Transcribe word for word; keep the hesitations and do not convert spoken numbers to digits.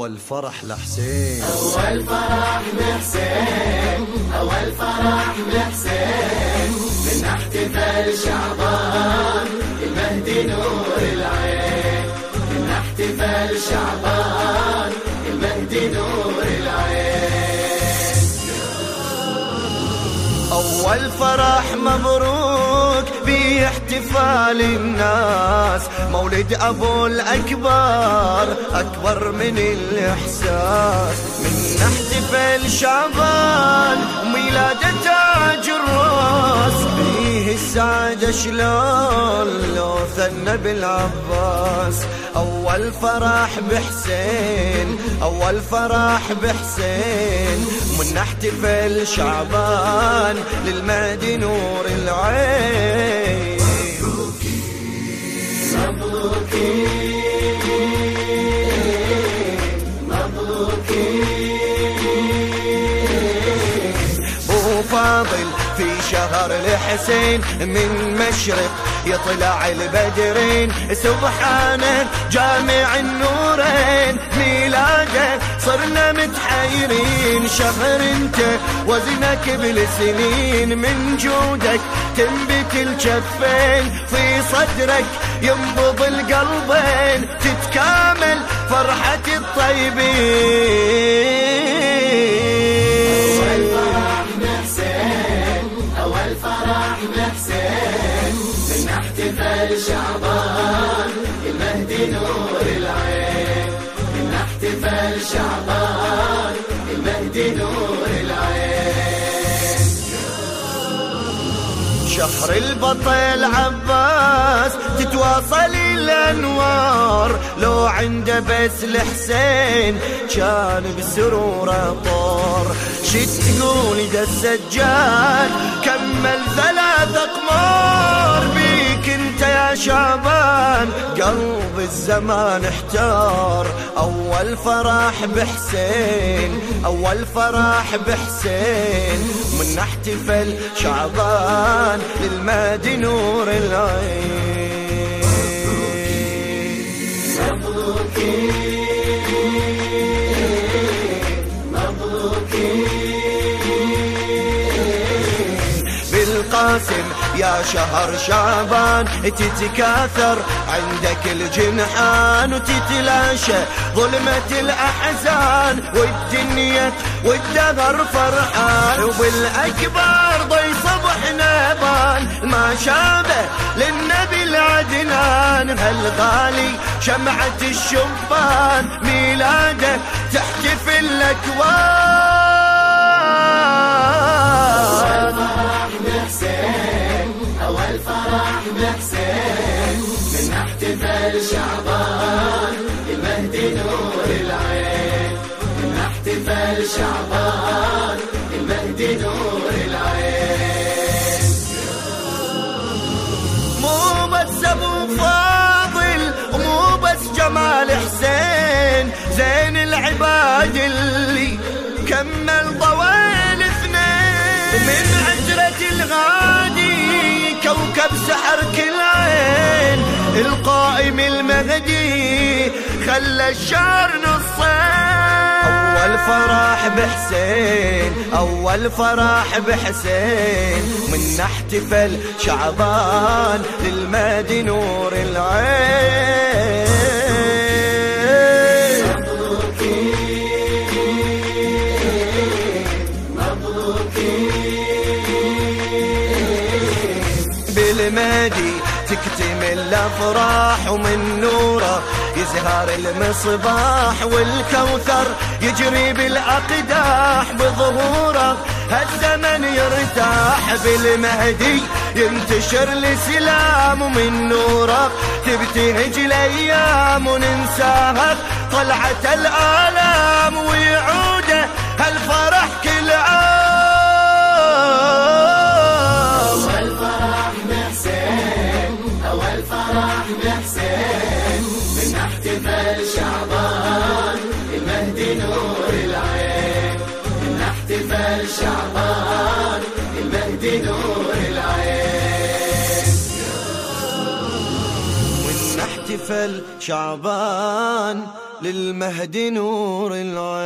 أول فرح لحسين، أول فرح لحسين، أول فرح لحسين، من احتفال شعبان المهدي نور العين، من احتفال شعبان المهدي نور العين. أول فرح مبروك باحتفال الناس، مولد أبو الأكبر أكبر من الإحساس، من احتفال شعبان ميلاد تاج الراس، فيه السعادة شلون لو ثنى بالعباس. أول فرح بحسين، أول فرح بحسين، من احتفال شعبان للمهدي نور العين. مبروكي مبروكي بو فاضل في شهر الحسين، من مشرق يطلع البدرين، سبحانه جامع النورين، ميلاده صرنا متحيرين، شهر انت وزنك بالسنين، من جودك تنبت الجفين، في صدرك ينبض القلبين، تتكامل فرحة الطيبين. أول فرح بحسين، أول فرح بحسين، من احتفال شعبان المهدي نور العين، من احتفال شعبان المهدي نور العين. شهر البطل عباس تتواصل الأنوار، لو عنده بس الحسين كان بسروره طار، شي تقول ده السجاد كمل ثلاث أقمار، بيك انت يا شعبان قلب الزمان احتار. أول فرح بحسين، أول فرح بحسين، من احتفل شعبان للمهدي نور العين. مبروكي مبروكي بالقاسم يا شهر شعبان، تتكاثر عندك الجنحان، وتتلاشى ظلمة الأحزان، والدنيا والدهر فرحان، وبالأكبر ضي صبح نبان، ما شابه للنبي العدنان، هالغالي شمعة الشبان، ميلاده تحتفل الأكوان. أول فرح بحسين، من احتفال شعبان المهدي نور العين، من احتفال شعبان المهدي نور العين. مو بس أبو فاضل ومو بس جمال حسين، زين العباد اللي كمل طويل اثنين، من عجرة الغادي كوكب سحر كل عين، القائم المهدي خلى الشهر نصين. أول فرح بحسين، أول فرح بحسين، من احتفل شعبان للمهدي نور العين. مبروكي مبروكي بالمهدي تكتمل الافراح، ومن نوره يزهر المصباح، والكوثر يجري بالاقداح، بظهوره هالزمن يرتاح، بالمهدي ينتشر السلام، ومن نوره تبتهج الايام، وننساها طلعة الالام، ويعود هالفرح كل عام. أول فرح بحسين، من احتفال شعبان المهدي نور العين، من احتفال شعبان المهدي نور العين. من احتفال شعبان للمهدي نور العين.